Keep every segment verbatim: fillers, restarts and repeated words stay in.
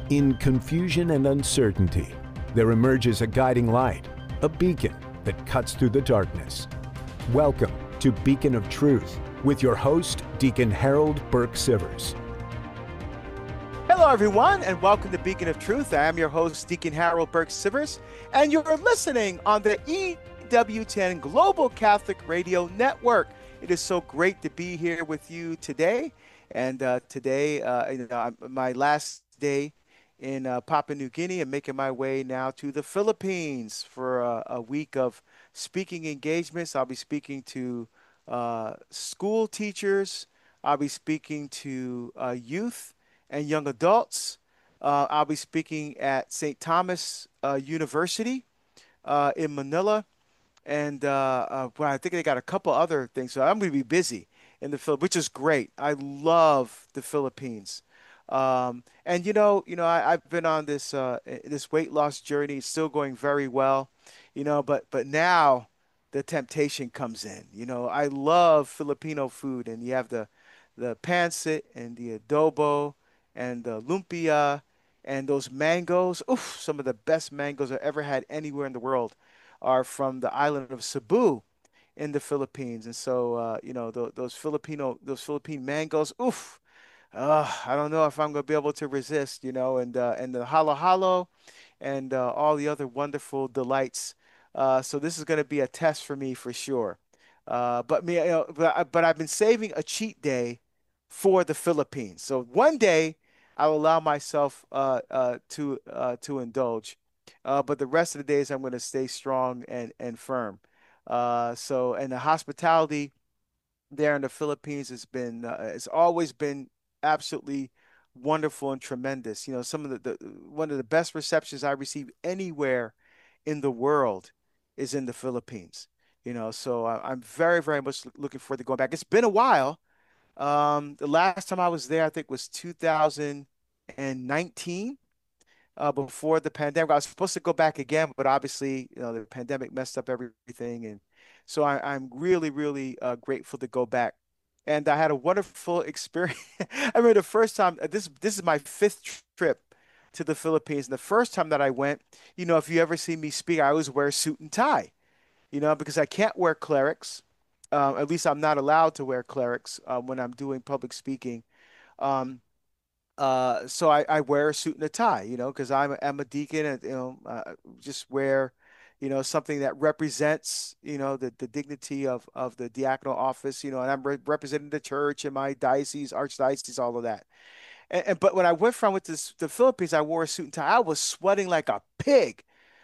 In confusion and uncertainty, there emerges a guiding light, a beacon that cuts through the darkness. Welcome to Beacon of Truth with your host, Deacon Harold Burke Sivers. Hello, everyone, and welcome to Beacon of Truth. I am your host, Deacon Harold Burke Sivers, and you're listening on the E W ten Global Catholic Radio Network. It is so great to be here with you today. And uh, today, uh, you know, my last day in uh, Papua New Guinea and making my way now to the Philippines for a, a week of speaking engagements. I'll be speaking to uh, school teachers. I'll be speaking to uh, youth and young adults. Uh, I'll be speaking at Saint Thomas uh, University uh, in Manila. And uh, uh, well, I think they got a couple other things. So I'm going to be busy in the Philippines, which is great. I love the Philippines. Um, and you know, you know, I, I've been on this uh, this weight loss journey, it's still going very well, you know, but but now the temptation comes in. You know, I love Filipino food, and you have the the pancit and the adobo and the lumpia and those mangoes. Oof, some of the best mangoes I've ever had anywhere in the world are from the island of Cebu in the Philippines. And so, uh, you know, th those Filipino, those Philippine mangoes, oof, uh, I don't know if I'm going to be able to resist, you know, and uh, and the halo halo and uh, all the other wonderful delights. Uh, so this is going to be a test for me for sure. Uh, but me, you know, but, I- but I've been saving a cheat day for the Philippines. So one day I'll allow myself uh, uh, to uh, to indulge. Uh, but the rest of the days I'm going to stay strong and and firm. Uh, so and the hospitality there in the Philippines has been uh, it's always been absolutely wonderful and tremendous. You know, some of the, the one of the best receptions I receive anywhere in the world is in the Philippines. You know, so I, I'm very, very much looking forward to going back. It's been a while. Um, the last time I was there, I think was two thousand nineteen uh, before the pandemic. I was supposed to go back again, but obviously, you know, the pandemic messed up everything, and so I, I'm really, really uh, grateful to go back. And I had a wonderful experience. I remember the first time. uh, This this is my fifth tr- trip to the Philippines. And the first time that I went, you know, if you ever see me speak, I always wear a suit and tie. You know, because I can't wear clerics. Uh, at least I'm not allowed to wear clerics uh, when I'm doing public speaking. Um, uh, so I, I wear a suit and a tie, you know, because I'm a, I'm a deacon, and you know, uh, just wear, you know, something that represents, you know, the, the dignity of of the diaconal office, you know, and I'm re representing the church and my diocese, archdiocese, all of that. And, and but when I went from with this the Philippines, I wore a suit and tie. I was sweating like a pig.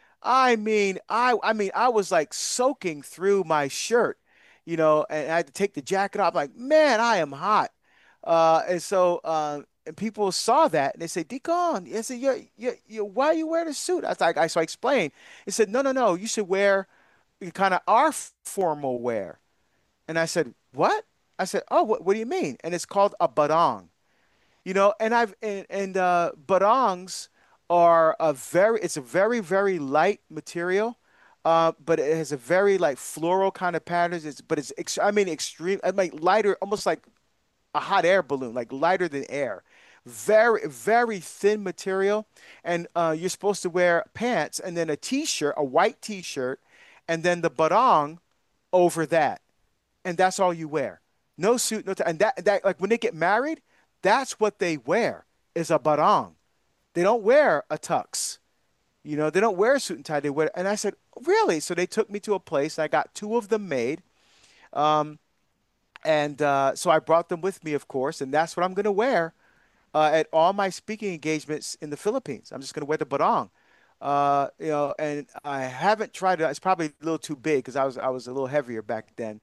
I mean, I I mean, I was like soaking through my shirt, you know, and I had to take the jacket off. Like, man, I am hot. Uh, and so, uh, and people saw that and they say, Deacon, I said, you you you why are you wearing a suit? I was like, I so I explained. He said, no, no, no, you should wear kind of our formal wear. And I said, what? I said, oh, what, what do you mean? And it's called a barong. You know, and I've and, and uh batongs are a very it's a very, very light material. Uh, but it has a very like floral kind of patterns. It's but it's ex I mean extreme I mean lighter, almost like a hot air balloon, like lighter than air. Very, very thin material. And uh, you're supposed to wear pants and then a t-shirt, a white t-shirt, and then the barong over that, and that's all you wear. No suit, no tie. And that that like when they get married, that's what they wear is a barong. They don't wear a tux. You know, they don't wear a suit and tie. They wear. And I said, really? So they took me to a place. And I got two of them made. Um, and uh, so I brought them with me, of course, and that's what I'm going to wear uh, at all my speaking engagements in the Philippines. I'm just going to wear the barong. Uh, you know, and I haven't tried it. It's probably a little too big because I was I was a little heavier back then.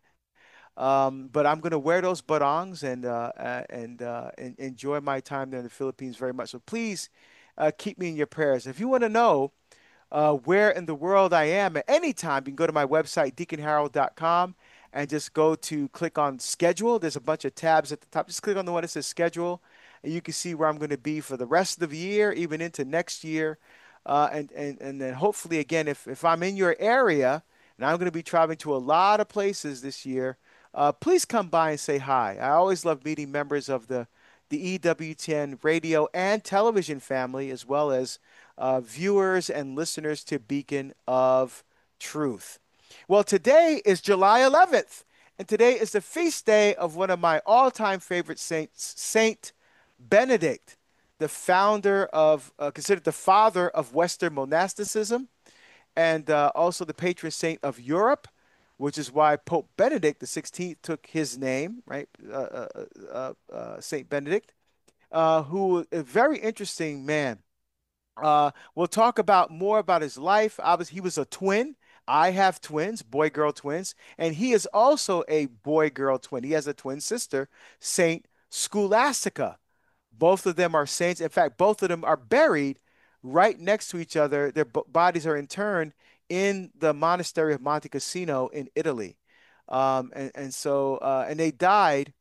Um, but I'm going to wear those barongs and uh, uh, and, uh, and enjoy my time there in the Philippines very much. So please uh, keep me in your prayers. If you want to know uh, where in the world I am at any time, you can go to my website, deacon harold dot com, and just go to click on schedule. There's a bunch of tabs at the top. Just click on the one that says schedule, and you can see where I'm going to be for the rest of the year, even into next year. Uh, and, and, and then hopefully, again, if, if I'm in your area, and I'm going to be traveling to a lot of places this year, uh, please come by and say hi. I always love meeting members of the the E W ten radio and television family, as well as uh, viewers and listeners to Beacon of Truth. Well, today is July eleventh, and today is the feast day of one of my all-time favorite saints, Saint Benedict, the founder of, uh, considered the father of Western monasticism, and uh, also the patron saint of Europe, which is why Pope Benedict the sixteenth took his name, right? Uh, uh, uh, uh, Saint Benedict, uh, who a very interesting man. Uh, we'll talk about more about his life. Obviously, he was a twin. I have twins, boy-girl twins, and he is also a boy-girl twin. He has a twin sister, Saint Scholastica. Both of them are saints. In fact, both of them are buried right next to each other. Their b- bodies are interned in the monastery of Monte Cassino in Italy. Um, and, and so, uh, and they died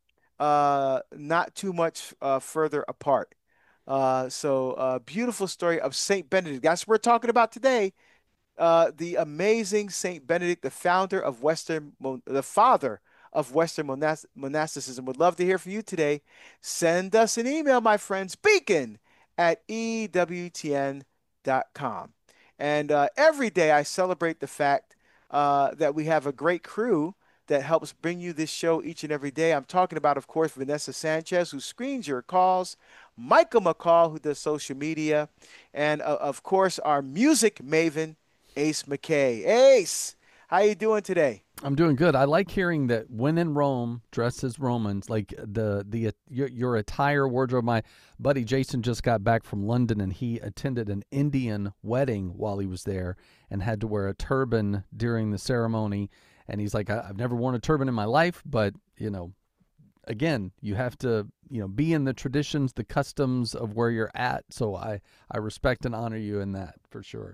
uh, not too much uh, further apart. Uh, so, uh, beautiful story of Saint Benedict. That's what we're talking about today. Uh, the amazing Saint Benedict, the founder of Western, the father of Western monas monasticism. Would love to hear from you today. Send us an email, my friends, beacon at E W T N dot com. And uh, every day I celebrate the fact uh, that we have a great crew that helps bring you this show each and every day. I'm talking about, of course, Vanessa Sanchez, who screens your calls, Michael McCall, who does social media, and uh, of course, our music maven, Ace McKay. Ace, how you doing today? I'm doing good. I like hearing that when in Rome, dress as Romans, like the the your, your attire wardrobe. My buddy Jason just got back from London, and he attended an Indian wedding while he was there and had to wear a turban during the ceremony. And he's like, I've never worn a turban in my life, but, you know, again, you have to, you know, be in the traditions, the customs of where you're at. So I, I respect and honor you in that for sure.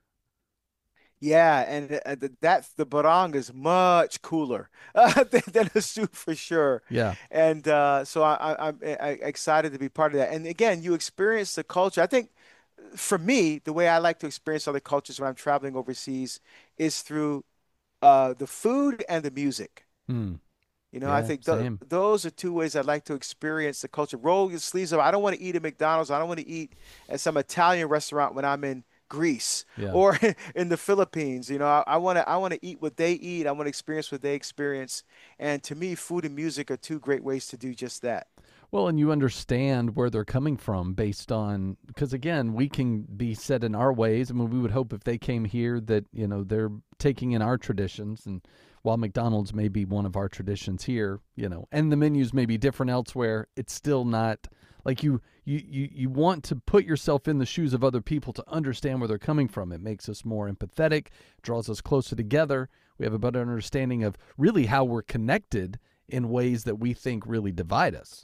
Yeah, and uh, th- that's the barong is much cooler uh, than, than a suit for sure. Yeah. And uh, so I, I, I'm I, excited to be part of that. And again, you experience the culture. I think for me, the way I like to experience other cultures when I'm traveling overseas is through uh, the food and the music. Hmm. You know, I Yeah, think th same. those are two ways I'd like to experience the culture. Roll your sleeves up. I don't want to eat at McDonald's. I don't want to eat at some Italian restaurant when I'm in Greece Yeah. or in the Philippines. You know, I, I want to I want to eat what they eat. I want to experience what they experience. And to me, food and music are two great ways to do just that. Well, and you understand where they're coming from based on, because again, we can be set in our ways. I mean, we would hope if they came here that, you know, they're taking in our traditions. And while McDonald's may be one of our traditions here, you know, and the menus may be different elsewhere, it's still not like you, you, you, you want to put yourself in the shoes of other people to understand where they're coming from. It makes us more empathetic, draws us closer together. We have a better understanding of really how we're connected in ways that we think really divide us.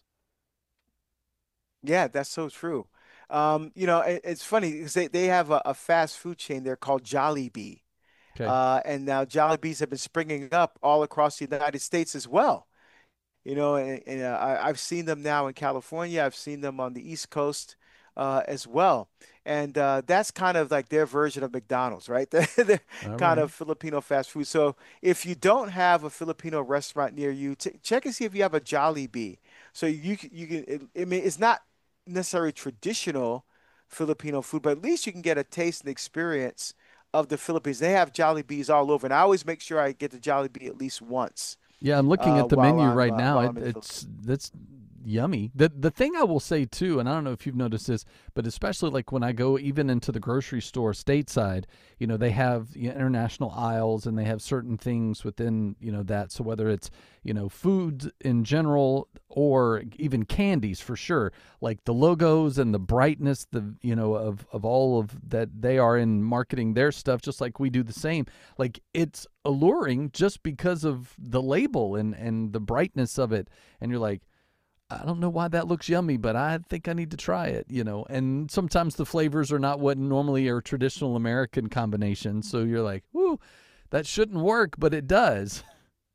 Yeah, that's so true. Um, you know, it, it's funny because they, they have a, a fast food chain there called Jollibee. Okay. Uh, and now Jollibees have been springing up all across the United States as well. You know, and, and uh, I, I've seen them now in California. I've seen them on the East Coast uh, as well. And uh, that's kind of like their version of McDonald's, right? They're All kind right. of Filipino fast food. So if you don't have a Filipino restaurant near you, t check and see if you have a Jollibee. So you can, you can. It, I mean, it's not necessarily traditional Filipino food, but at least you can get a taste and experience of the Philippines. They have Jollibees all over, and I always make sure I get the Jollibee at least once Yeah, I'm looking uh, at the while menu I'm right uh, now. while It, I'm in the Philippines. it's that's yummy. The the thing I will say too, and I don't know if you've noticed this, but especially like when I go even into the grocery store stateside, you know, they have you know, international aisles and they have certain things within, you know, that. So whether it's, you know, food in general or even candies for sure, like the logos and the brightness, the, you know, of, of all of that they are in marketing their stuff, just like we do the same. Like it's alluring just because of the label and, and the brightness of it. And you're like, I don't know why that looks yummy, but I think I need to try it, you know. And sometimes the flavors are not what normally are traditional American combinations. So you're like, "Ooh, that shouldn't work," but it does.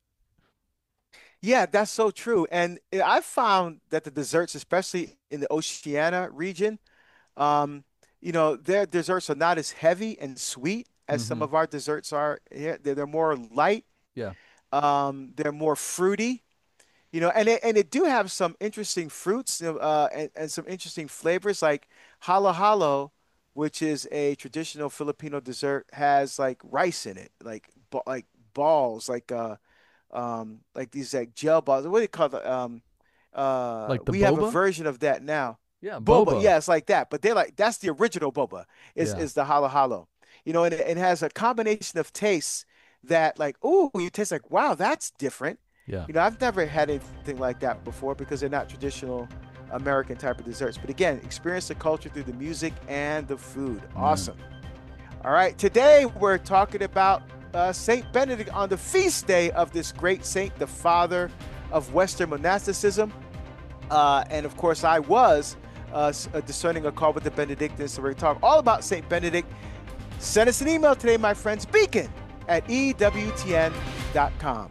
Yeah, that's so true. And I found that the desserts, especially in the Oceania region, um, you know, their desserts are not as heavy and sweet as some Mm-hmm. of our desserts are here. They're, they're more light. Yeah. Um, they're more fruity. You know, and it, and it do have some interesting fruits uh, and, and some interesting flavors like halo halo, which is a traditional Filipino dessert, has like rice in it, like ba- like balls, like uh um like these like gel balls. What do you call it? Um uh Like the we have a boba? version of that now. Yeah, Boba, boba. yeah, it's like that, but they're like that's the original boba is Yeah. is the halo halo. You know, and it, it has a combination of tastes that like, oh, you taste like, wow, that's different. Yeah. You know, I've never had anything like that before because they're not traditional American type of desserts. But again, experience the culture through the music and the food. Amen. Awesome. All right, today we're talking about uh, Saint Benedict on the feast day of this great saint, the father of Western monasticism. Uh, and of course, I was uh, discerning a call with the Benedictines. So we're going to talk all about Saint Benedict. Send us an email today, my friends, beacon at E W T N dot com.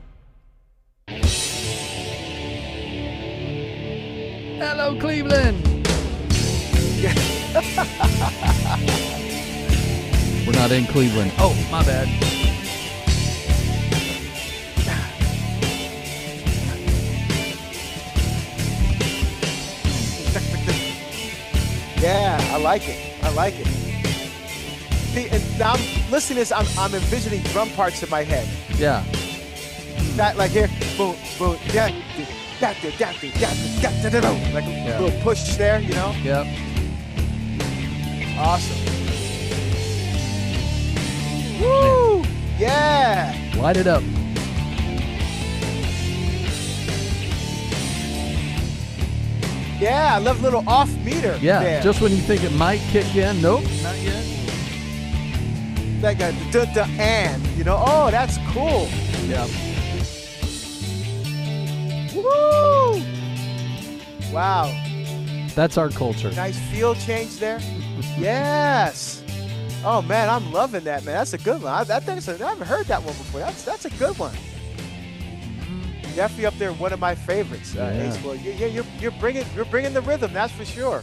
Hello, Cleveland. We're not in Cleveland. Oh, my bad. Yeah, I like it. I like it. See, and now I'm listening to this, I'm, I'm envisioning drum parts in my head. Yeah. That like here, boom, boom, yeah, da, da, da, da, da, da, da, da, like a Yeah. little push there, you know? Yep. Awesome. Woo! Yeah! Light it up. Yeah, I love a little off meter. Yeah. there. Just when you think it might kick in. Nope. Not yet. like a duh, duh, and, you know? Oh, that's cool. Yeah. Woo! Wow. That's our culture. Nice field change there. Yes. Oh man, I'm loving that, man. That's a good one. I, I think it's a, I haven't heard that one before. That's that's a good one. Definitely up there, one of my favorites. Uh, Yeah. Ace Boy. Yeah, yeah, you're you're bringing you're bringing the rhythm. That's for sure.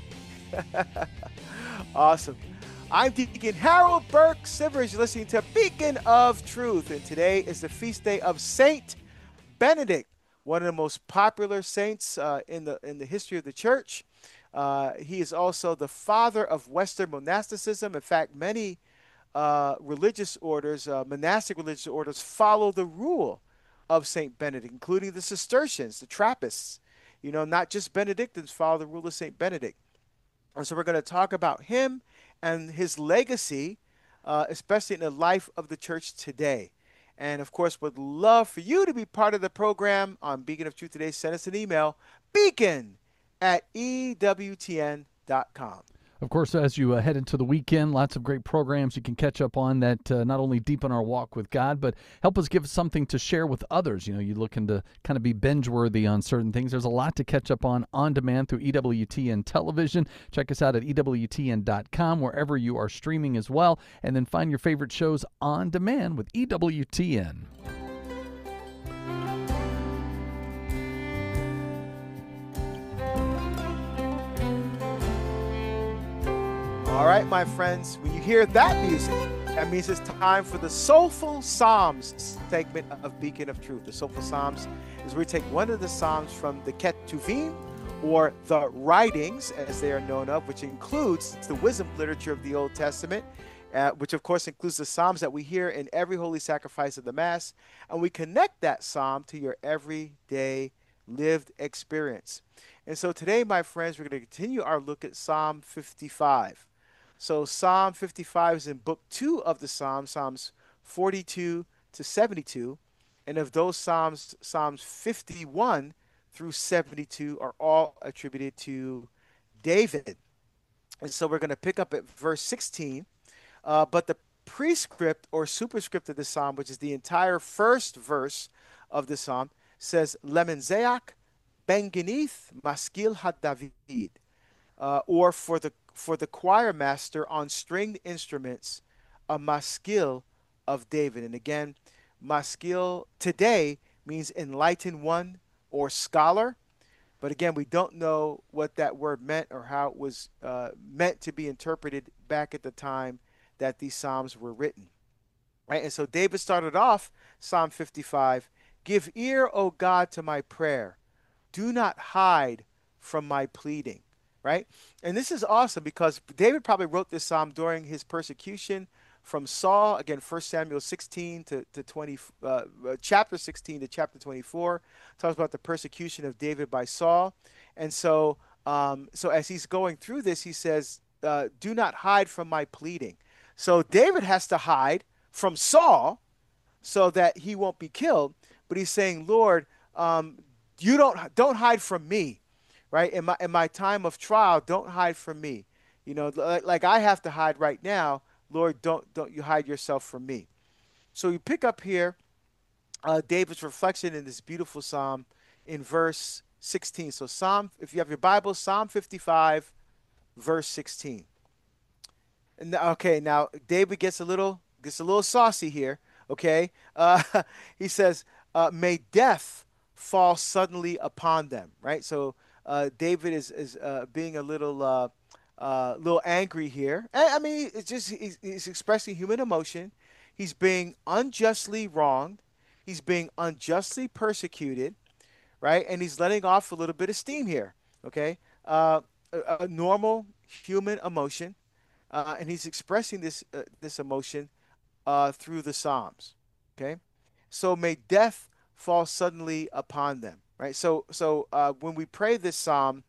Awesome. I'm Deacon Harold Burke Sivers. You're listening to Beacon of Truth, and today is the feast day of Saint Benedict, one of the most popular saints uh, in the in the history of the church. Uh, he is also the father of Western monasticism. In fact, many uh, religious orders, uh, monastic religious orders, follow the rule of Saint Benedict, including the Cistercians, the Trappists. You know, not just Benedictines follow the rule of Saint Benedict. And so we're going to talk about him and his legacy, uh, especially in the life of the church today. And of course, would love for you to be part of the program on Beacon of Truth today. Send us an email, beacon at E W T N dot com. Of course, as you uh, head into the weekend, lots of great programs you can catch up on that uh, not only deepen our walk with God, but help us give something to share with others. You know, you're looking to kind of be binge-worthy on certain things. There's a lot to catch up on on demand through E W T N Television. Check us out at E W T N dot com, wherever you are streaming as well. And then find your favorite shows on demand with E W T N. All right, my friends, when you hear that music, that means it's time for the Soulful Psalms segment of Beacon of Truth. The Soulful Psalms is where we take one of the Psalms from the Ketuvim, or the writings, as they are known of, which includes the wisdom literature of the Old Testament, uh, which of course includes the Psalms that we hear in every holy sacrifice of the Mass, and we connect that Psalm to your everyday lived experience. And so today, my friends, we're going to continue our look at Psalm fifty-five. So Psalm fifty-five is in book two of the Psalms, Psalms forty-two to seventy-two. And of those Psalms, Psalms fifty-one through seventy-two are all attributed to David. And so we're going to pick up at verse sixteen. Uh, but the prescript or superscript of the Psalm, which is the entire first verse of the Psalm, says, Lemenzeach ben Genith maskil had David, uh, or for the for the choir master on stringed instruments, a maskil of David. And again, maskil today means enlightened one or scholar. But again, we don't know what that word meant or how it was uh, meant to be interpreted back at the time that these Psalms were written. Right? And so David started off Psalm fifty-five Give ear, O God, to my prayer. Do not hide from my pleading. Right? And this is awesome because David probably wrote this psalm during his persecution from Saul. Again, First Samuel sixteen to, to twenty, uh, uh, chapter sixteen to chapter twenty-four talks about the persecution of David by Saul. And so, um, so as he's going through this, he says, uh, do not hide from my pleading. So David has to hide from Saul so that he won't be killed. But he's saying, Lord, um, you don't don't hide from me, right? In my in my time of trial, don't hide from me. You know, like, like I have to hide right now. Lord, don't don't you hide yourself from me. So you pick up here uh, David's reflection in this beautiful psalm in verse sixteen. So Psalm, if you have your Bible, Psalm fifty-five, verse sixteen. And okay, now David gets a little gets a little saucy here. Okay, uh, he says, uh, "May death fall suddenly upon them." Right. So uh, David is is uh, being a little uh, uh, little angry here. I, I mean, it's just he's, he's expressing human emotion. He's being unjustly wronged. He's being unjustly persecuted. Right, and he's letting off a little bit of steam here. Okay, uh, a, a normal human emotion, uh, and he's expressing this uh, this emotion uh, through the Psalms. Okay, so may death fall suddenly upon them. Right. So so uh, when we pray this psalm,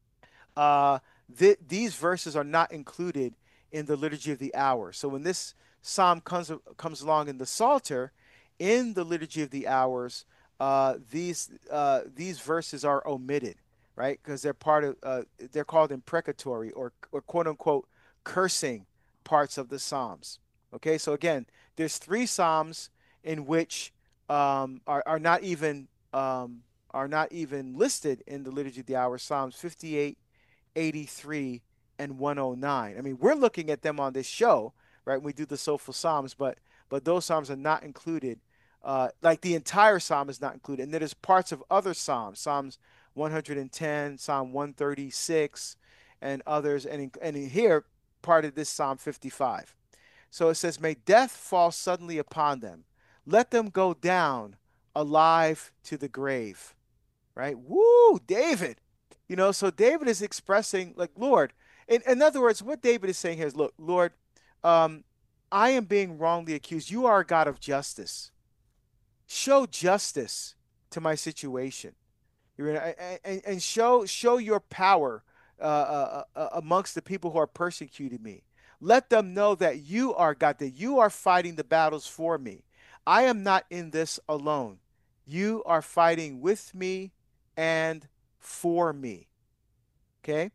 uh, th- these verses are not included in the liturgy of the hour. So when this psalm comes comes along in the Psalter, in the liturgy of the hours, uh, these uh, these verses are omitted. Right, because they're part of uh, they're called imprecatory or or quote unquote cursing parts of the Psalms. Okay, so again, there's three Psalms in which um, are are not even um, are not even listed in the liturgy of the hour. Psalms fifty-eight, eighty-three, and one oh nine. I mean, we're looking at them on this show, right? When we do the Soulful Psalms, but but those Psalms are not included. Uh, like the entire Psalm is not included, and then there's parts of other Psalms, Psalms one hundred ten, Psalm one thirty-six, and others, and in, and in here part of this Psalm fifty-five. So it says, "May death fall suddenly upon them; let them go down alive to the grave." Right? Woo, David. You know, so David is expressing, like, Lord. In, in other words, what David is saying here is, look, Lord, um, I am being wrongly accused. You are a God of justice. Show justice to my situation. And, and show show your power uh, uh, uh, amongst the people who are persecuting me. Let them know that you are God, that you are fighting the battles for me. I am not in this alone. You are fighting with me and for me. Okay?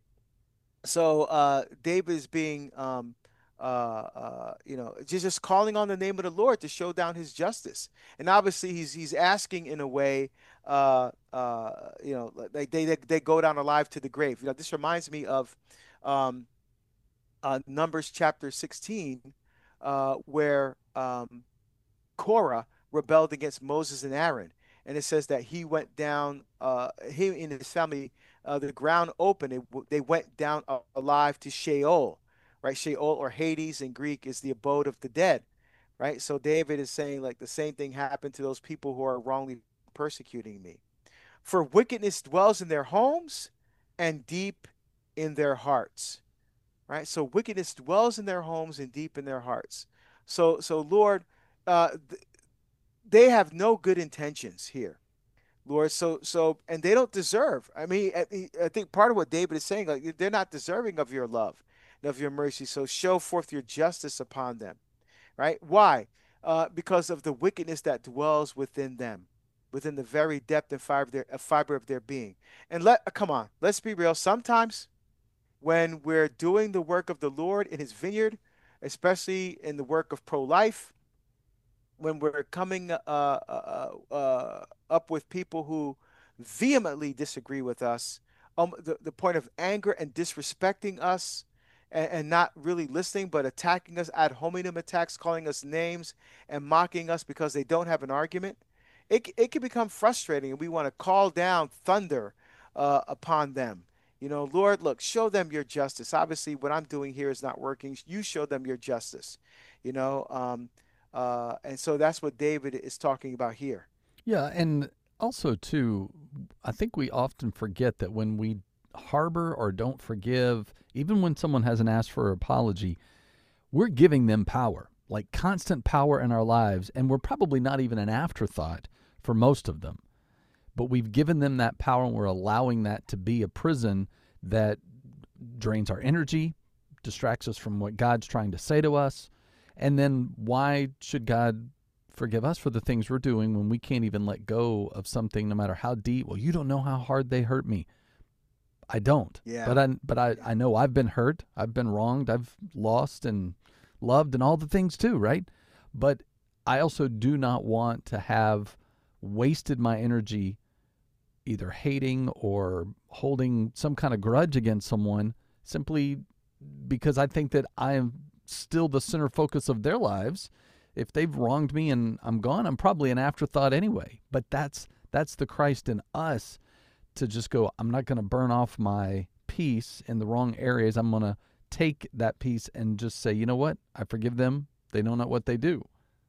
So uh, David is being, um, uh, uh, you know, just, just calling on the name of the Lord to show down his justice. And obviously he's he's asking in a way, uh, uh, you know, like they, they they go down alive to the grave. You know, this reminds me of um, uh, Numbers chapter sixteen, uh, where um, Korah rebelled against Moses and Aaron. And it says that he went down, uh, he and his family, uh, the ground opened. It, they went down alive to Sheol, right? Sheol, or Hades in Greek, is the abode of the dead, right? So David is saying, like, the same thing happened to those people who are wrongly persecuting me. For wickedness dwells in their homes and deep in their hearts, right? So wickedness dwells in their homes and deep in their hearts. So, so Lord, uh, th- they have no good intentions here, Lord. So, so, and they don't deserve. I mean, I, I think part of what David is saying, like, they're not deserving of your love and of your mercy. So show forth your justice upon them, right? Why? Uh, because of the wickedness that dwells within them, within the very depth and fiber of their, uh, fiber of their being. And let, uh, come on, let's be real. Sometimes when we're doing the work of the Lord in his vineyard, especially in the work of pro-life, when we're coming uh, uh, uh, up with people who vehemently disagree with us, um, the, the point of anger and disrespecting us, and, and not really listening, but attacking us, ad hominem attacks, calling us names and mocking us because they don't have an argument, it, it can become frustrating, and we want to call down thunder uh, upon them. You know, Lord, look, show them your justice. Obviously, what I'm doing here is not working. You show them your justice, you know. Um, Uh, and so that's what David is talking about here. Yeah, and also too, I think we often forget that when we harbor or don't forgive, even when someone hasn't asked for an apology, we're giving them power, like constant power in our lives, and we're probably not even an afterthought for most of them. But we've given them that power, and we're allowing that to be a prison that drains our energy, distracts us from what God's trying to say to us. And then why should God forgive us for the things we're doing when we can't even let go of something, no matter how deep? Well, you don't know how hard they hurt me. I don't. Yeah. But I but I, I know I've been hurt. I've been wronged. I've lost and loved and all the things too, right? But I also do not want to have wasted my energy either hating or holding some kind of grudge against someone simply because I think that I am still the center focus of their lives. If they've wronged me and I'm gone, I'm probably an afterthought anyway. But that's that's the Christ in us, to just go, I'm not going to burn off my peace in the wrong areas. I'm going to take that peace and just say, you know what? I forgive them. They know not what they do.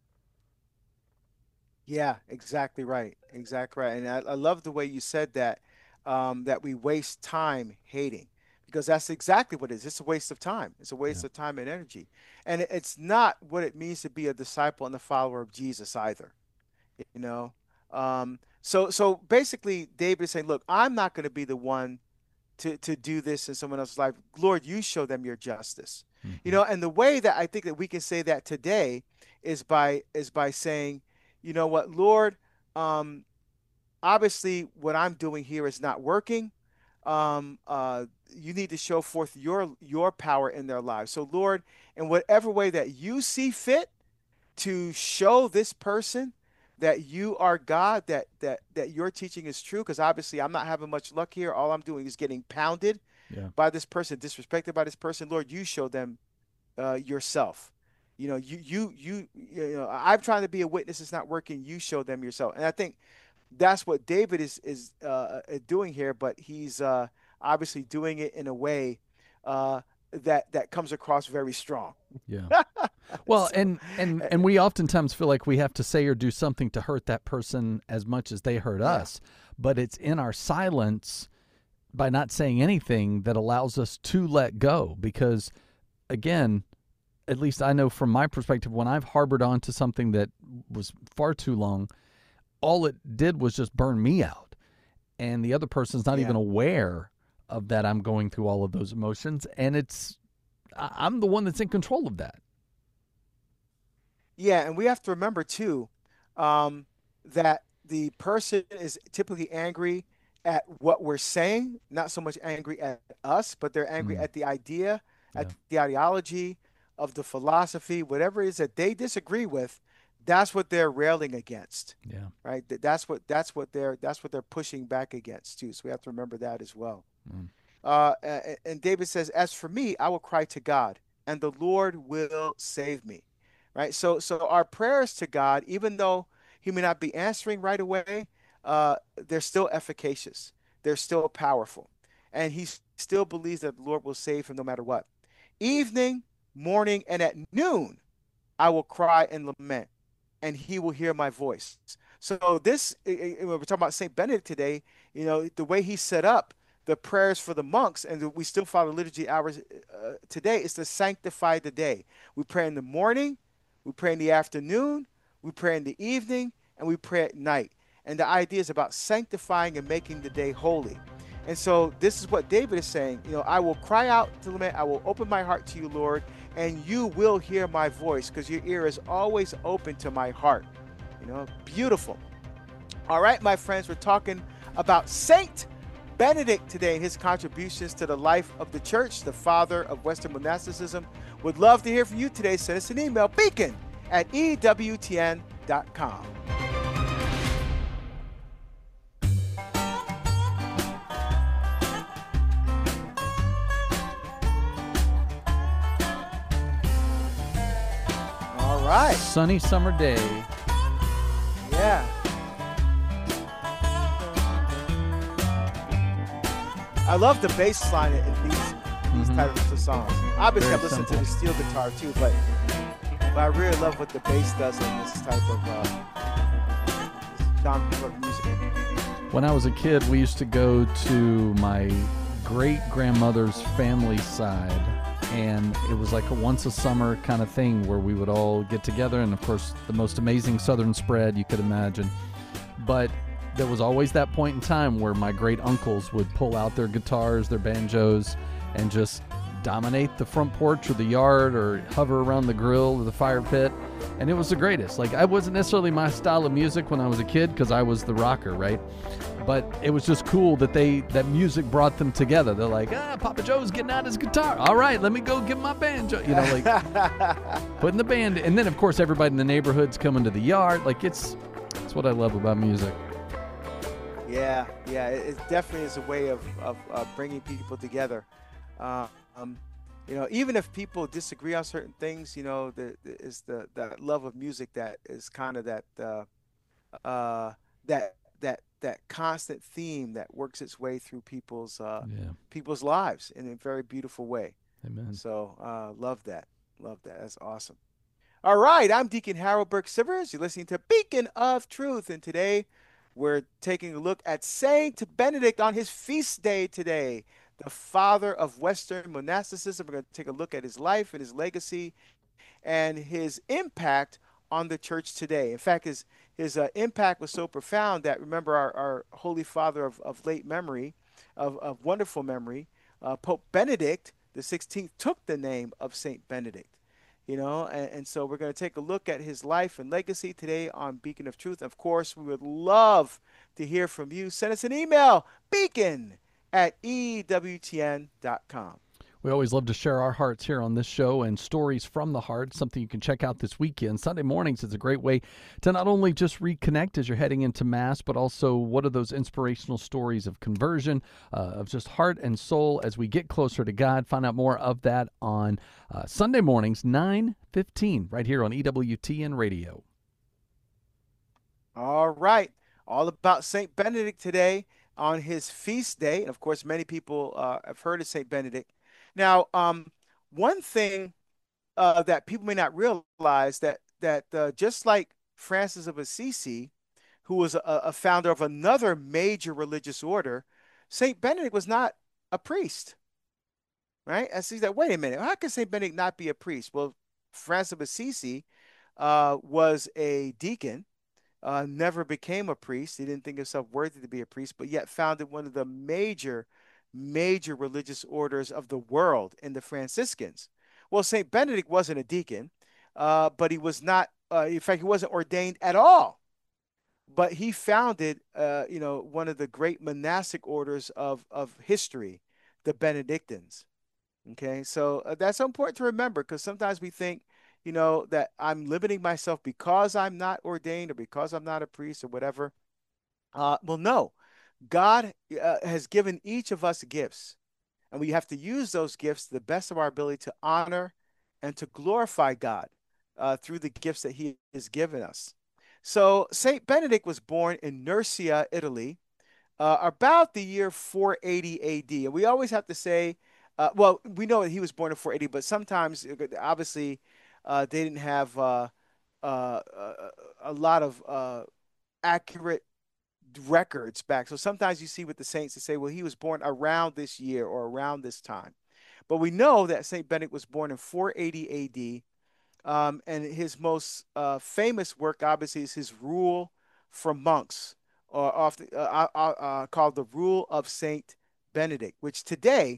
Yeah, exactly right. Exactly right. And I, I love the way you said that, um, that we waste time hating, because that's exactly what it is. It's a waste of time. It's a waste Yeah. of time and energy. And it, it's not what it means to be a disciple and a follower of Jesus either. You know? Um, so, so basically David is saying, look, I'm not going to be the one to, to do this in someone else's life. Lord, you show them your justice. Mm-hmm. You know, and the way that I think that we can say that today is by, is by saying, you know what, Lord, um, obviously what I'm doing here is not working. Um, uh, you need to show forth your, your power in their lives. So Lord, in whatever way that you see fit to show this person that you are God, that, that, that your teaching is true, because obviously I'm not having much luck here. All I'm doing is getting pounded Yeah. by this person, disrespected by this person. Lord, you show them uh, yourself. You know, you, you, you, you know, I'm trying to be a witness. It's not working. You show them yourself. And I think that's what David is, is uh, doing here, but he's uh, obviously doing it in a way uh, that, that comes across very strong. Yeah. Well, So- and, and, and we oftentimes feel like we have to say or do something to hurt that person as much as they hurt Yeah. us. But it's in our silence, by not saying anything, that allows us to let go. Because, again, at least I know from my perspective, when I've harbored on to something that was far too long, all it did was just burn me out. And the other person's not Yeah. even aware of that I'm going through all of those emotions. And it's, I- I'm the one that's in control of that. Yeah, and we have to remember too, um, that the person is typically angry at what we're saying, not so much angry at us, but they're angry Mm. at the idea, at Yeah. the ideology of the philosophy, whatever it is that they disagree with. That's what they're railing against, Yeah. right? That- That's what that's what they're that's what they're pushing back against too. So we have to remember that as well. Mm. Uh, a- and David says, "As for me, I will cry to God, and the Lord will save me." Right. So, so our prayers to God, even though He may not be answering right away, uh, they're still efficacious. They're still powerful, and he s- still believes that the Lord will save him no matter what. Evening, morning, and at noon, I will cry and lament, and He will hear my voice. So this, i- i- we're talking about Saint Benedict today. You know, the way he set up the prayers for the monks, and we still follow liturgy hours uh, today, is to sanctify the day. We pray in the morning, we pray in the afternoon, we pray in the evening, and we pray at night. And the idea is about sanctifying and making the day holy. And so this is what David is saying. You know, I will cry out to lament. I will open my heart to you, Lord, and you will hear my voice, because your ear is always open to my heart. You know, beautiful. All right, my friends, we're talking about Saint Benedict today and his contributions to the life of the church, the father of Western monasticism. Would love to hear from you today. Send us an email, beacon at E W T N dot com. All right. Sunny summer day. Yeah. I love the bass line in these these Mhm. types of songs. Obviously, Very I've listened simple. to the steel guitar too, but but I really love what the bass does in this type of uh, genre of music? When I was a kid, we used to go to my great grandmother's family side, and it was like a once a summer kind of thing where we would all get together, and of course the most amazing southern spread you could imagine. But there was always that point in time where my great uncles would pull out their guitars, their banjos, and just dominate the front porch or the yard or hover around the grill or the fire pit. And it was the greatest. Like, I wasn't necessarily my style of music when I was a kid because I was the rocker, right? But it was just cool that they that music brought them together. They're like, ah, Papa Joe's getting out his guitar. All right, let me go get my banjo. You know, like putting the band. And then, of course, everybody in the neighborhood's coming to the yard. Like, it's it's what I love about music. Yeah, yeah, it, it definitely is a way of, of uh, bringing people together. Uh, um, you know, even if people disagree on certain things, you know, the, the is the that love of music that is kind of that uh, uh, that that that constant theme that works its way through people's uh, Yeah. people's lives in a very beautiful way. Amen. So, uh, love that, love that. That's awesome. All right, I'm Deacon Harold Burke Sivers. You're listening to Beacon of Truth, and today we're taking a look at Saint Benedict on his feast day today, the father of Western monasticism. We're going to take a look at his life and his legacy and his impact on the church today. In fact, his his uh, impact was so profound that, remember, our, our Holy Father of, of late memory, of, of wonderful memory, uh, Pope Benedict the sixteenth took the name of Saint Benedict. You know, and, and so we're going to take a look at his life and legacy today on Beacon of Truth. Of course, we would love to hear from you. Send us an email, beacon at E W T N dot com. We always love to share our hearts here on this show and stories from the heart, something you can check out this weekend. Sunday mornings is a great way to not only just reconnect as you're heading into Mass, but also what are those inspirational stories of conversion, uh, of just heart and soul as we get closer to God. Find out more of that on uh, Sunday mornings, nine fifteen, right here on E W T N Radio. All right. All about Saint Benedict today on his feast day. And of course, many people uh, have heard of Saint Benedict. Now, um, one thing uh, that people may not realize that that uh, just like Francis of Assisi, who was a, a founder of another major religious order, Saint Benedict was not a priest, right? I see that. Wait a minute, how can Saint Benedict not be a priest? Well, Francis of Assisi uh, was a deacon, uh, never became a priest. He didn't think himself worthy to be a priest, but yet founded one of the major major religious orders of the world in the Franciscans. Well, Saint Benedict wasn't a deacon, uh, but he was not, uh, in fact, he wasn't ordained at all. But he founded, uh, you know, one of the great monastic orders of, of history, the Benedictines. Okay, so uh, that's important to remember because sometimes we think, you know, that I'm limiting myself because I'm not ordained or because I'm not a priest or whatever. Uh, well, no. God uh, has given each of us gifts, and we have to use those gifts to the best of our ability to honor and to glorify God uh, through the gifts that he has given us. So Saint Benedict was born in Nursia, Italy, uh, about the year four eighty A D. And we always have to say, uh, well, we know that he was born in four eighty, but sometimes, obviously, uh, they didn't have uh, uh, a lot of uh, accurate records back. So sometimes you see with the saints, they say, well, he was born around this year or around this time. But we know that Saint Benedict was born in four eighty A D. Um, and his most uh, famous work, obviously, is his Rule for Monks, or often uh, uh, uh, called the Rule of Saint Benedict, which today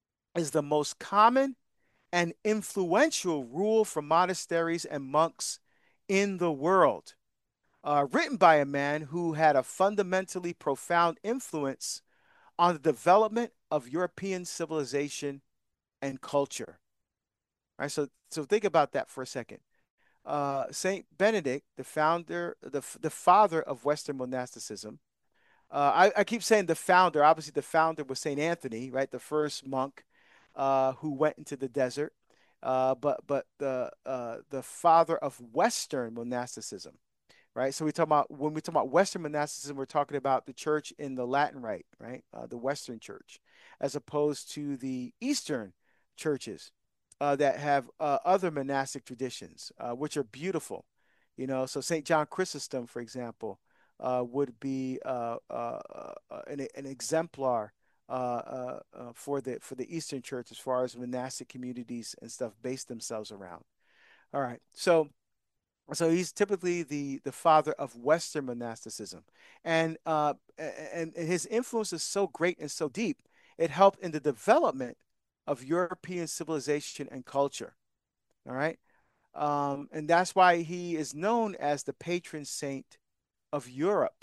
is the most common and influential rule for monasteries and monks in the world. Uh, written by a man who had a fundamentally profound influence on the development of European civilization and culture. All right, so so think about that for a second. Uh, Saint Benedict, the founder, the the father of Western monasticism. Uh, I, I keep saying the founder. Obviously, the founder was Saint Anthony, right? The first monk uh, who went into the desert. Uh, but but the uh, the father of Western monasticism. Right. So we talk about when we talk about Western monasticism, we're talking about the church in the Latin Rite, right? Uh, the Western church, as opposed to the Eastern churches uh, that have uh, other monastic traditions, uh, which are beautiful. You know, so Saint John Chrysostom, for example, uh, would be uh, uh, uh, an, an exemplar uh, uh, uh, for the for the Eastern Church as far as monastic communities and stuff base themselves around. All right, so so he's typically the the father of Western monasticism, and uh, and, and his influence is so great and so deep. It helped in the development of European civilization and culture. All right, um, and that's why he is known as the patron saint of Europe,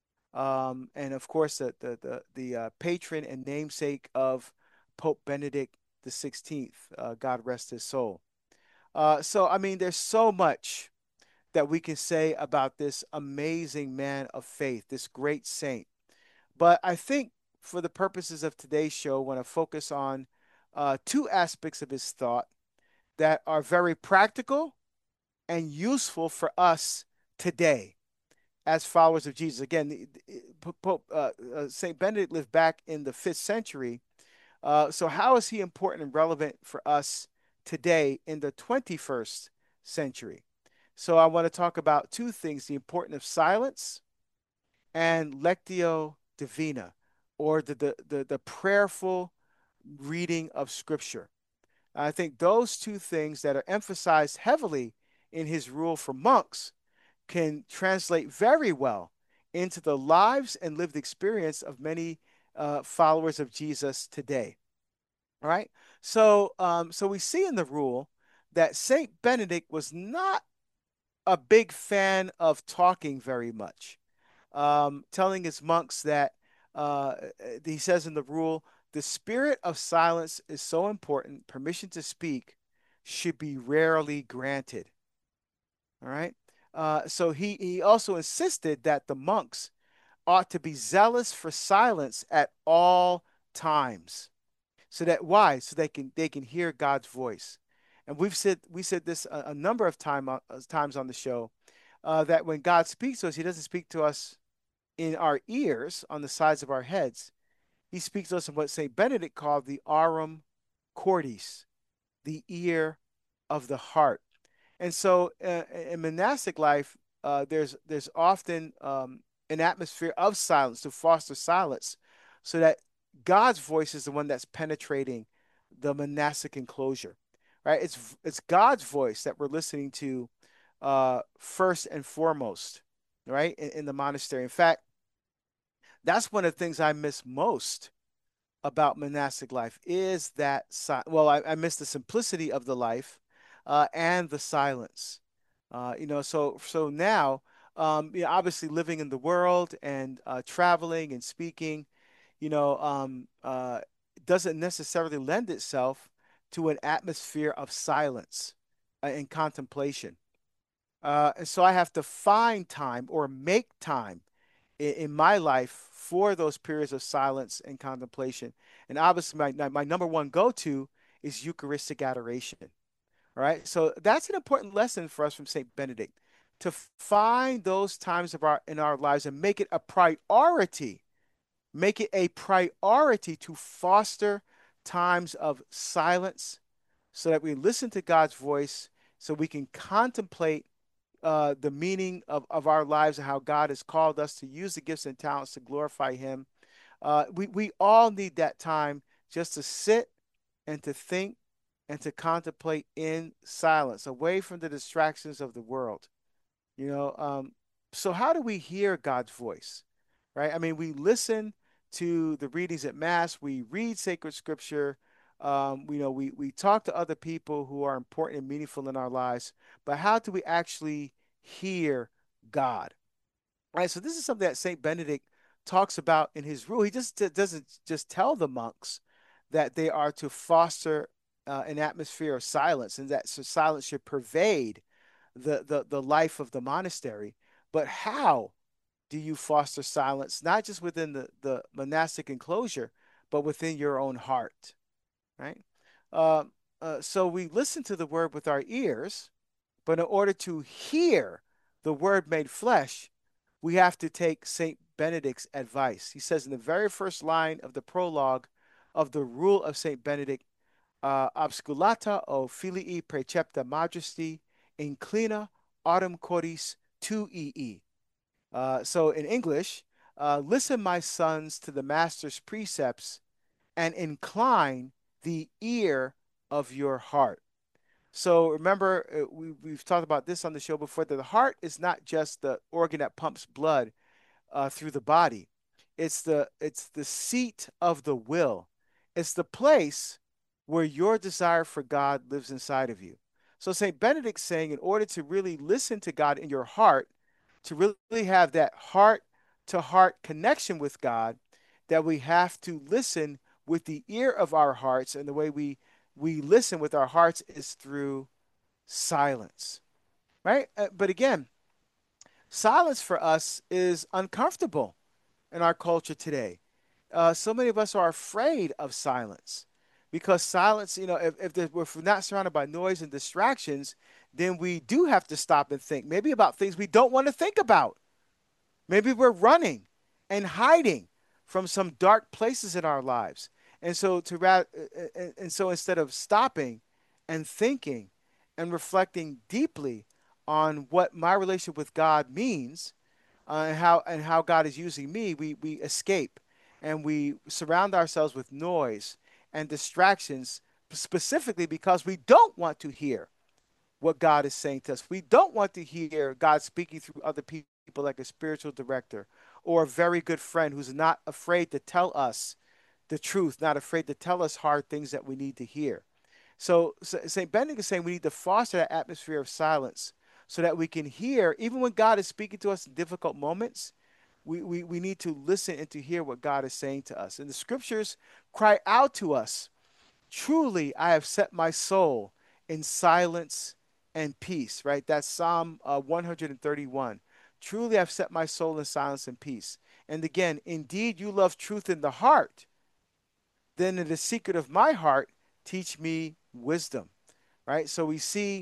um, and of course the the the, the uh, patron and namesake of Pope Benedict the Sixteenth. Uh, God rest his soul. Uh, so I mean, there's so much that we can say about this amazing man of faith, this great saint. But I think for the purposes of today's show, I want to focus on uh, two aspects of his thought that are very practical and useful for us today as followers of Jesus. Again, Pope uh, uh, Saint Benedict lived back in the fifth century. Uh, so, how is he important and relevant for us today in the twenty-first century? So I want to talk about two things: the importance of silence and lectio divina, or the, the, the, the prayerful reading of scripture. I think those two things that are emphasized heavily in his rule for monks can translate very well into the lives and lived experience of many uh, followers of Jesus today. All right. So, um, so we see in the rule that Saint Benedict was not a big fan of talking very much, um, telling his monks that uh, he says in the rule, the spirit of silence is so important, permission to speak should be rarely granted. All right. Uh, so he, he also insisted that the monks ought to be zealous for silence at all times. So that why? So they can they can hear God's voice. And we've said we said this a, a number of time, uh, times on the show, uh, that when God speaks to us, he doesn't speak to us in our ears on the sides of our heads. He speaks to us in what Saint Benedict called the aurum cordis, the ear of the heart. And so uh, in monastic life, uh, there's there's often um, an atmosphere of silence to foster silence, so that God's voice is the one that's penetrating the monastic enclosure, right? It's it's God's voice that we're listening to uh, first and foremost, right? In, in the monastery. In fact, that's one of the things I miss most about monastic life is that si- well, I, I miss the simplicity of the life uh, and the silence. Uh, you know, so so now, um, you know, obviously living in the world and uh, traveling and speaking, you know, um, uh, doesn't necessarily lend itself to an atmosphere of silence uh, and contemplation. Uh, and so I have to find time or make time in, in my life for those periods of silence and contemplation. And obviously, my, my number one go to is Eucharistic adoration. All right. So that's an important lesson for us from Saint Benedict to find those times of our in our lives and make it a priority. Make it a priority to foster times of silence so that we listen to God's voice, so we can contemplate uh, the meaning of, of our lives and how God has called us to use the gifts and talents to glorify Him. Uh, we, we all need that time just to sit and to think and to contemplate in silence, away from the distractions of the world. You know, um, so how do we hear God's voice? Right? I mean, we listen to the readings at Mass, we read sacred scripture, um, you know, we, we talk to other people who are important and meaningful in our lives, but how do we actually hear God? Right? So this is something that Saint Benedict talks about in his rule. He just doesn't just tell the monks that they are to foster uh, an atmosphere of silence and that so silence should pervade the, the, the life of the monastery, but how do you foster silence, not just within the, the monastic enclosure, but within your own heart, right? Uh, uh, so we listen to the word with our ears, but in order to hear the word made flesh, we have to take Saint Benedict's advice. He says in the very first line of the prologue of the rule of Saint Benedict, uh, obsculata o filii precepta majesty, inclina autem cordis tu ii. Uh, so in English, uh, listen, my sons, to the master's precepts and incline the ear of your heart. So remember, uh, we, we've talked about this on the show before, that the heart is not just the organ that pumps blood uh, through the body. It's the it's the seat of the will. It's the place where your desire for God lives inside of you. So Saint Benedict's saying, in order to really listen to God in your heart, to really have that heart to heart connection with God, that we have to listen with the ear of our hearts, and the way we we listen with our hearts is through silence, right? Uh, but again, silence for us is uncomfortable in our culture today. Uh, so many of us are afraid of silence, because silence, you know, if, if, the, if we're not surrounded by noise and distractions, then we do have to stop and think, maybe about things we don't want to think about. Maybe we're running and hiding from some dark places in our lives. And so to ra- and and so instead of stopping and thinking and reflecting deeply on what my relationship with God means, uh, and how and how God is using me, we we escape and we surround ourselves with noise and distractions, specifically because we don't want to hear what God is saying to us. We don't want to hear God speaking through other people, like a spiritual director or a very good friend who's not afraid to tell us the truth, not afraid to tell us hard things that we need to hear. So Saint Benedict is saying we need to foster that atmosphere of silence so that we can hear, even when God is speaking to us in difficult moments, we, we, we need to listen and to hear what God is saying to us. And the scriptures cry out to us, truly, I have set my soul in silence and peace, right? That's Psalm uh, one thirty-one. Truly, I've set my soul in silence and peace. And again, indeed, you love truth in the heart. Then in the secret of my heart, teach me wisdom, right? So we see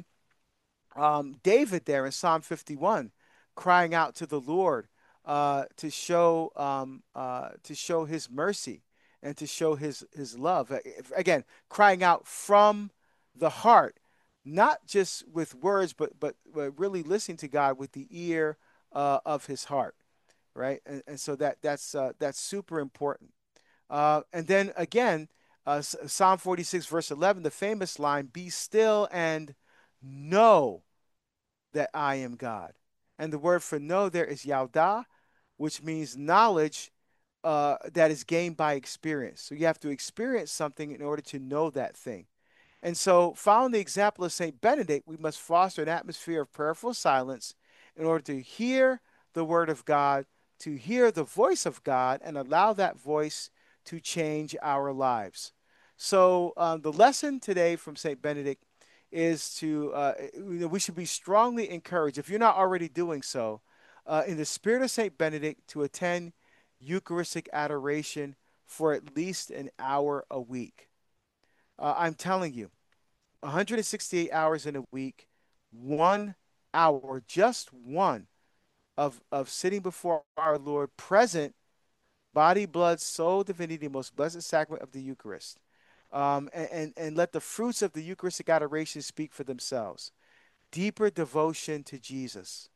um, David there in Psalm fifty-one, crying out to the Lord uh, to show um, uh, to show His mercy and to show His His love. Again, crying out from the heart, not just with words, but but, but really listening to God with the ear uh, of His heart, right? And, and so that that's uh, that's super important. Uh, and then again, uh, Psalm forty-six, verse eleven, the famous line, "Be still and know that I am God." And the word for know there is yaudah, which means knowledge uh, that is gained by experience. So you have to experience something in order to know that thing. And so, following the example of Saint Benedict, we must foster an atmosphere of prayerful silence in order to hear the word of God, to hear the voice of God, and allow that voice to change our lives. So, um, the lesson today from Saint Benedict is to, uh, you know, we should be strongly encouraged, if you're not already doing so, uh, in the spirit of Saint Benedict, to attend Eucharistic adoration for at least an hour a week. Uh, I'm telling you, one hundred sixty-eight hours in a week, one hour, just one, of, of sitting before our Lord, present, body, blood, soul, divinity, most blessed sacrament of the Eucharist. Um, and, and, and let the fruits of the Eucharistic adoration speak for themselves. Deeper devotion to Jesus,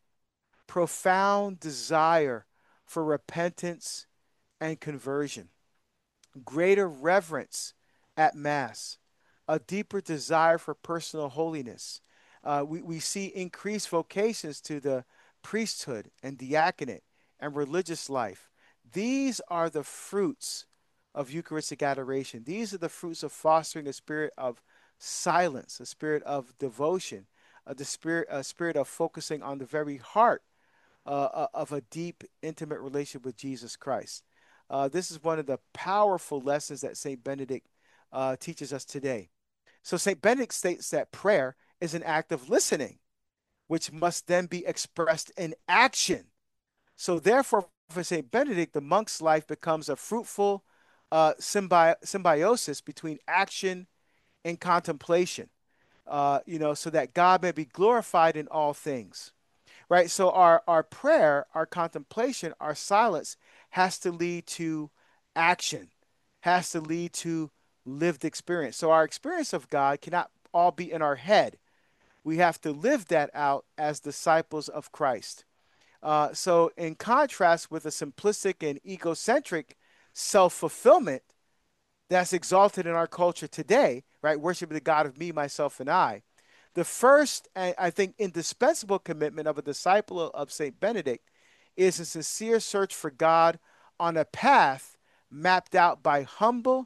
profound desire for repentance and conversion, greater reverence at Mass, a deeper desire for personal holiness. Uh, we, we see increased vocations to the priesthood and diaconate and religious life. These are the fruits of Eucharistic adoration. These are the fruits of fostering a spirit of silence, a spirit of devotion, a, the spirit, a spirit of focusing on the very heart uh, uh, of a deep, intimate relationship with Jesus Christ. Uh, this is one of the powerful lessons that Saint Benedict uh, teaches us today. So Saint Benedict states that prayer is an act of listening, which must then be expressed in action. So therefore, for Saint Benedict, the monk's life becomes a fruitful uh, symbi- symbiosis between action and contemplation, uh, you know, so that God may be glorified in all things. Right? So our, our prayer, our contemplation, our silence has to lead to action, has to lead to lived experience. So our experience of God cannot all be in our head. We have to live that out as disciples of Christ. Uh, so, in contrast with a simplistic and egocentric self fulfillment that's exalted in our culture today, right? Worshiping the God of me, myself, and I. The first, and I think, indispensable commitment of a disciple of Saint Benedict is a sincere search for God on a path mapped out by humble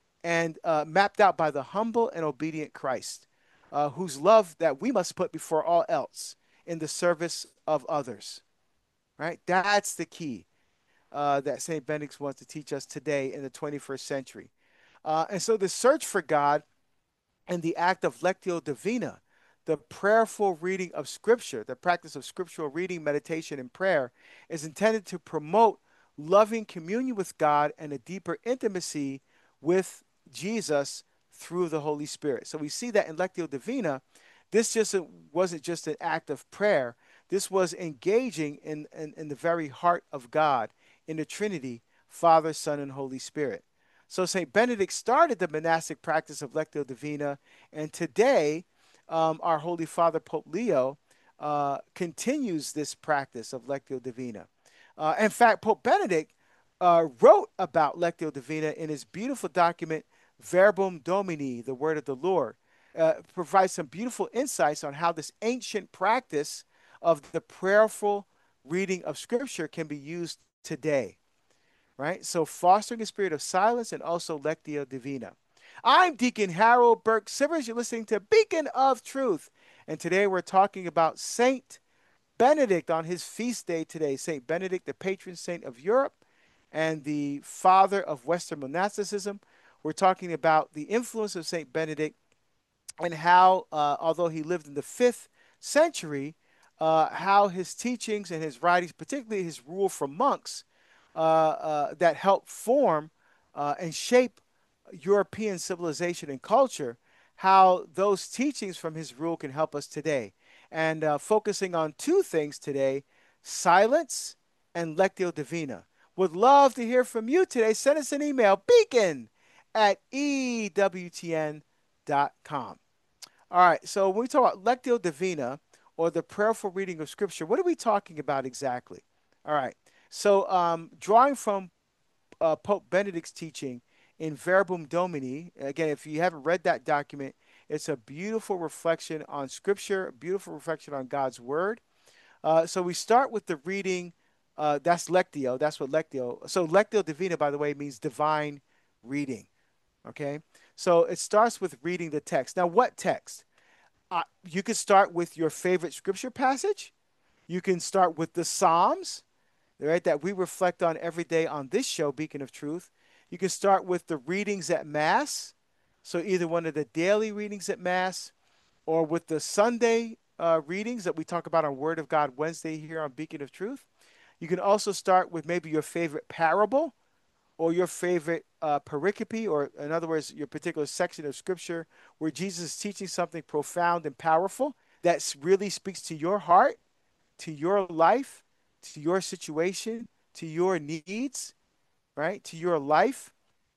and uh, mapped out by the humble and obedient Christ, uh, whose love that we must put before all else in the service of others. Right? That's the key uh, that Saint Benedict wants to teach us today in the twenty-first century. Uh, and so the search for God and the act of Lectio Divina, the prayerful reading of Scripture, the practice of scriptural reading, meditation, and prayer, is intended to promote loving communion with God and a deeper intimacy with Jesus through the Holy Spirit. So we see that in Lectio Divina, this just wasn't just an act of prayer. This was engaging in, in, in the very heart of God, in the Trinity, Father, Son, and Holy Spirit. So Saint Benedict started the monastic practice of Lectio Divina, and today um, our Holy Father Pope Leo uh, continues this practice of Lectio Divina. Uh, in fact, Pope Benedict uh, wrote about Lectio Divina in his beautiful document, Verbum Domini, the Word of the Lord. Uh, provides some beautiful insights on how this ancient practice of the prayerful reading of Scripture can be used today. Right? So fostering a spirit of silence and also Lectio Divina. I'm Deacon Harold Burke Sivers. You're listening to Beacon of Truth. And today we're talking about Saint Benedict on his feast day today. Saint Benedict, the patron saint of Europe and the father of Western monasticism. We're talking about the influence of Saint Benedict and how, uh, although he lived in the fifth century, uh, how his teachings and his writings, particularly his rule for monks, uh, uh, that helped form uh, and shape European civilization and culture, how those teachings from his rule can help us today. And uh, focusing on two things today, silence and Lectio Divina. Would love to hear from you today. Send us an email, beacon at E W T N dot com. All right, so when we talk about Lectio Divina, or the prayerful reading of Scripture, what are we talking about exactly? All right, so um, drawing from uh, Pope Benedict's teaching in Verbum Domini, again, if you haven't read that document, it's a beautiful reflection on Scripture, a beautiful reflection on God's Word. Uh, so we start with the reading, uh, that's Lectio, that's what Lectio, so Lectio Divina, by the way, means divine reading. Okay, so it starts with reading the text. Now, what text? Uh, you can start with your favorite scripture passage. You can start with the Psalms, right, that we reflect on every day on this show, Beacon of Truth. You can start with the readings at Mass. So either one of the daily readings at Mass or with the Sunday uh, readings that we talk about on Word of God Wednesday here on Beacon of Truth. You can also start with maybe your favorite parable, or your favorite uh, pericope, or in other words, your particular section of Scripture where Jesus is teaching something profound and powerful that really speaks to your heart, to your life, to your situation, to your needs, right, to your life.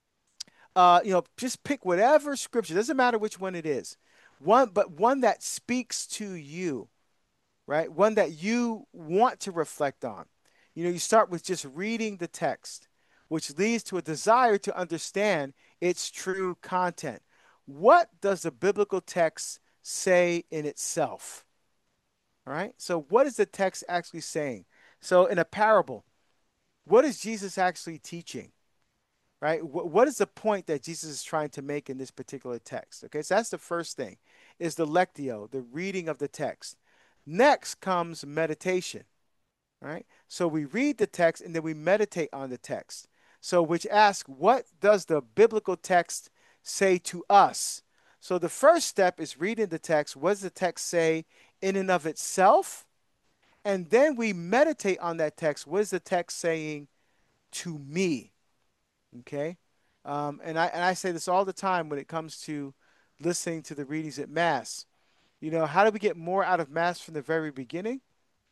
Uh, you know, just pick whatever Scripture, doesn't matter which one it is, one, but one that speaks to you, right, one that you want to reflect on. You know, you start with just reading the text, which leads to a desire to understand its true content. What does the biblical text say in itself? All right, so what is the text actually saying? So in a parable, what is Jesus actually teaching? Right, what is the point that Jesus is trying to make in this particular text? Okay, so that's the first thing, is the lectio, the reading of the text. Next comes meditation. Right, so we read the text and then we meditate on the text. So which asks, what does the biblical text say to us? So the first step is reading the text. What does the text say in and of itself? And then we meditate on that text. What is the text saying to me? Okay. Um, and I and I say this all the time when it comes to listening to the readings at Mass. You know, how do we get more out of Mass from the very beginning?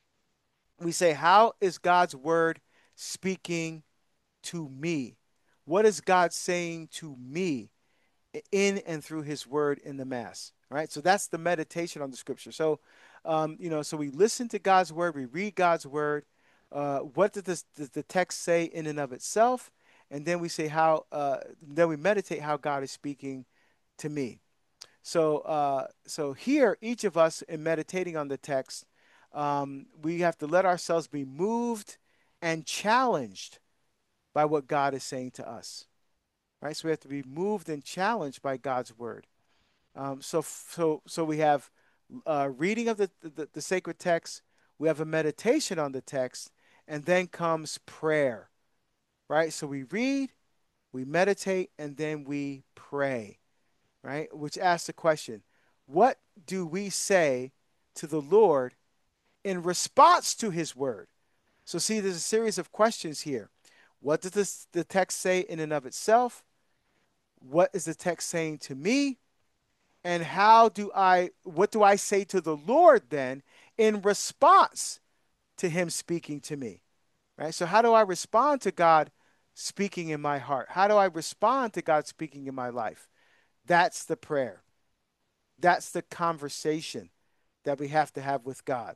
We say, how is God's Word speaking to me? What is God saying to me in and through His Word in the Mass? All right, so that's the meditation on the Scripture. So Um, you know, so we listen to God's word, we read God's word. Uh, what does, this, does the text say in and of itself? And then we say how, uh, then we meditate how God is speaking to me. So, uh, so here, each of us in meditating on the text, um, we have to let ourselves be moved and challenged by what God is saying to us, right? So we have to be moved and challenged by God's word. Um, so, so, so we have uh, reading of the, the the sacred text. We have a meditation on the text, and then comes prayer, right? So we read, we meditate, and then we pray, right? Which asks the question, what do we say to the Lord in response to his word? So see, there's a series of questions here. What does this, the text say in and of itself? What is the text saying to me? And how do I, what do I say to the Lord then in response to him speaking to me, right? So how do I respond to God speaking in my heart? How do I respond to God speaking in my life? That's the prayer. That's the conversation that we have to have with God.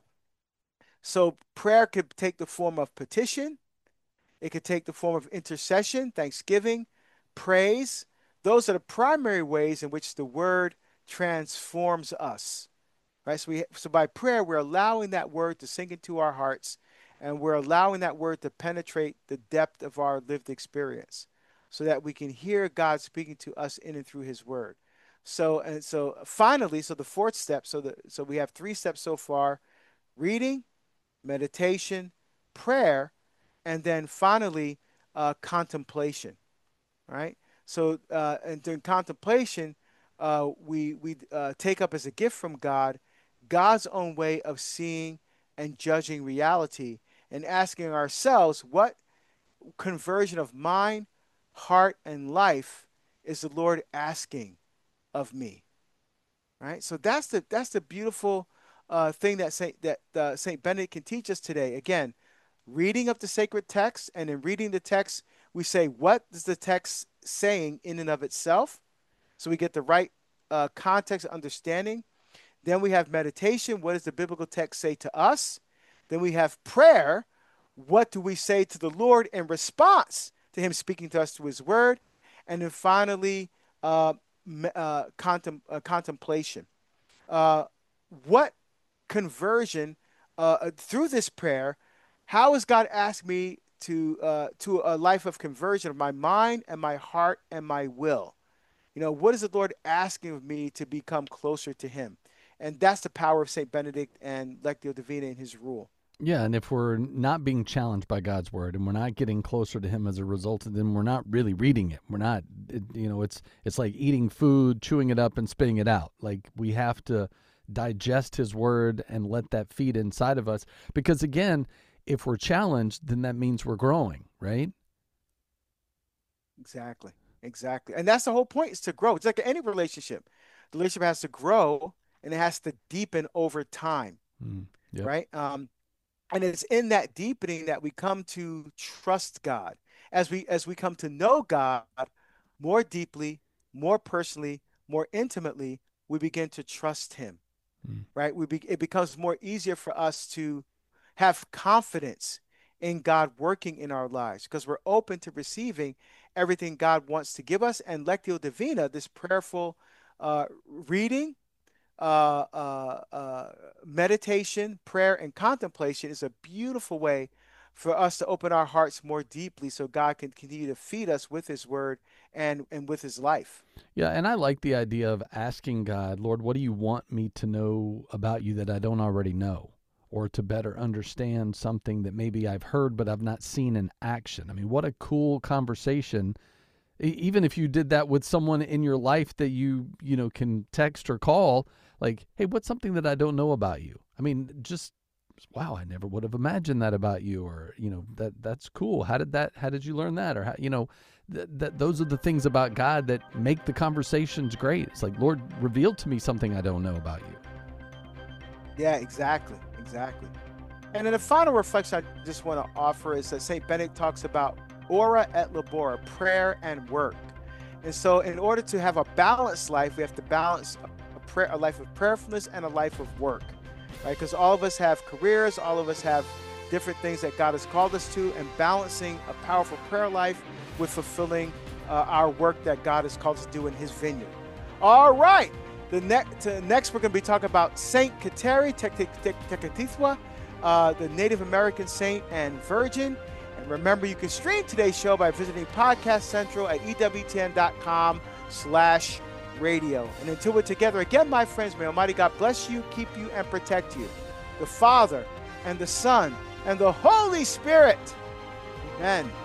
So prayer could take the form of petition. It could take the form of intercession, thanksgiving, praise. Those are the primary ways in which the word transforms us, right? So we, so by prayer, we're allowing that word to sink into our hearts, and we're allowing that word to penetrate the depth of our lived experience, so that we can hear God speaking to us in and through His word. So and so finally, so the fourth step. So the so we have three steps so far: reading, meditation, prayer, and then finally uh, contemplation. Right. So uh, and during contemplation, uh, we we uh, take up as a gift from God God's own way of seeing and judging reality, and asking ourselves, what conversion of mind, heart, and life is the Lord asking of me? Right. So that's the that's the beautiful uh, thing that Saint that uh, Saint Benedict can teach us today. Again, reading of the sacred text, and in reading the text, we say, what is the text saying in and of itself? So we get the right uh, context understanding. Then we have meditation. What does the biblical text say to us? Then we have prayer. What do we say to the Lord in response to him speaking to us through his word? And then finally, uh, uh, contem uh, contemplation. Uh, what conversion uh, through this prayer, how has God asked me to uh, to a life of conversion of my mind and my heart and my will? You know, what is the Lord asking of me to become closer to him? And that's the power of Saint Benedict and Lectio Divina in his rule. Yeah, and if we're not being challenged by God's word and we're not getting closer to him as a result, then we're not really reading it. We're not, it, you know, it's it's like eating food, chewing it up, and spitting it out. Like, we have to digest his word and let that feed inside of us. Because again, if we're challenged, then that means we're growing, right? Exactly. Exactly. And that's the whole point, is to grow. It's like any relationship. The relationship has to grow, and it has to deepen over time. Mm, yep. Right? Um, and it's in that deepening that we come to trust God. As we as we come to know God more deeply, more personally, more intimately, we begin to trust him. Mm. Right? We be, it becomes more easier for us to have confidence in God working in our lives, because we're open to receiving everything God wants to give us. And Lectio Divina, this prayerful uh, reading, uh, uh, uh, meditation, prayer, and contemplation is a beautiful way for us to open our hearts more deeply, so God can continue to feed us with his word and, and with his life. Yeah, and I like the idea of asking God, Lord, what do you want me to know about you that I don't already know? Or to better understand something that maybe I've heard but I've not seen in action. I mean, what a cool conversation. Even if you did that with someone in your life that you, you know, can text or call, like, hey, what's something that I don't know about you? I mean, just, wow, I never would have imagined that about you. Or, you know, that that's cool. How did that, how did you learn that? Or, how, you know, th that those are the things about God that make the conversations great. It's like, Lord, reveal to me something I don't know about you. Yeah, exactly. Exactly. And then the final reflection I just want to offer is that Saint Benedict talks about ora et labora, prayer and work. And so in order to have a balanced life, we have to balance a, prayer, a life of prayerfulness and a life of work. right? Because all of us have careers, all of us have different things that God has called us to, and balancing a powerful prayer life with fulfilling uh, our work that God has called us to do in his vineyard. All right. The next, next we're going to be talking about Saint Kateri Tekakwitha, uh, the Native American saint and virgin. And remember, you can stream today's show by visiting Podcast Central at E W T N dot com slash radio. And until we're together again, my friends, may Almighty God bless you, keep you, and protect you. The Father and the Son and the Holy Spirit. Amen.